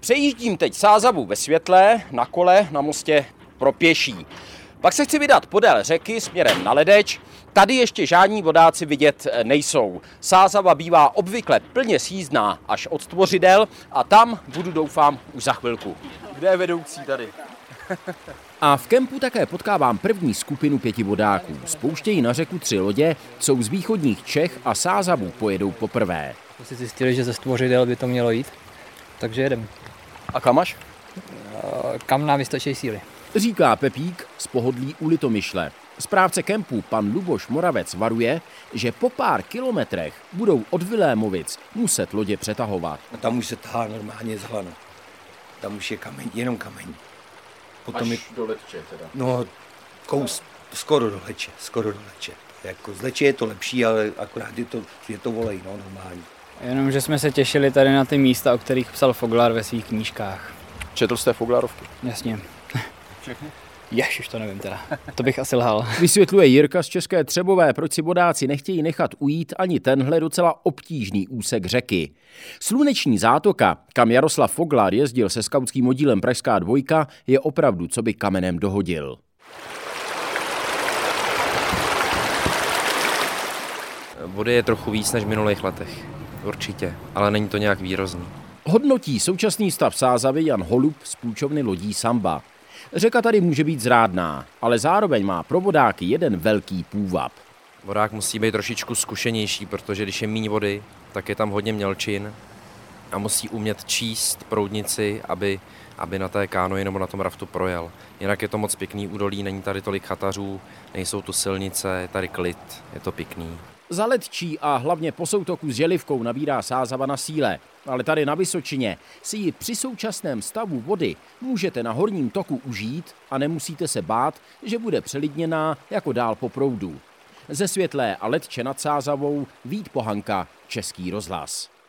Přejíždím teď Sázavu ve Světlé, na kole, na mostě pro pěší. Pak se chci vydat podél řeky směrem na Ledeč. Tady ještě žádní vodáci vidět nejsou. Sázava bývá obvykle plně sjízdná až od Tvořidel a tam budu, doufám, už za chvilku. Kde je vedoucí tady? A v kempu také potkávám první skupinu 5 vodáků. Spouštějí na řeku 3 lodě, jsou z východních Čech a Sázavu pojedou poprvé. Si zjistili, že ze Stvořidel by to mělo jít, takže jedem. A kam až? Kam nám vystačí síly. Říká Pepík z pohodlí u Litomyšle. Správce kempu pan Luboš Moravec varuje, že po pár kilometrech budou od Vilémovic muset lodě přetahovat. A tam už se tahá normálně z hlanu. Tam už je kameň, jenom kameň. Potom až do Letče teda? No, skoro do Leče. Jako z Leče je to lepší, ale akorát je to volej, no, normální. Jenom, že jsme se těšili tady na ty místa, o kterých psal Foglar ve svých knížkách. Četl jste Foglarovky? Jasně. Všechny? Už to nevím teda. To bych asi lhal. Vysvětluje Jirka z České Třebové, proč si vodáci nechtějí nechat ujít ani tenhle docela obtížný úsek řeky. Sluneční zátoka, kam Jaroslav Foglar jezdil se skautským oddílem Pražská 2, je opravdu, co by kamenem dohodil. Vody je trochu víc než v minulých letech. Určitě, ale není to nějak výrazný. Hodnotí současný stav Sázavy Jan Holub z půjčovny lodí Samba. Řeka tady může být zrádná, ale zároveň má pro vodáky jeden velký půvab. Vodák musí být trošičku zkušenější, protože když je míň vody, tak je tam hodně mělčin a musí umět číst proudnici, aby na té kánoji nebo na tom raftu projel. Jinak je to moc pěkný údolí, není tady tolik chatařů, nejsou tu silnice, je tady klid, je to pěkný. Za Letčí a hlavně po soutoku s Želivkou nabírá Sázava na síle, ale tady na Vysočině si ji při současném stavu vody můžete na horním toku užít a nemusíte se bát, že bude přelidněná jako dál po proudu. Ze Světlé a Letče nad Sázavou Vít Pohanka, Český rozhlas.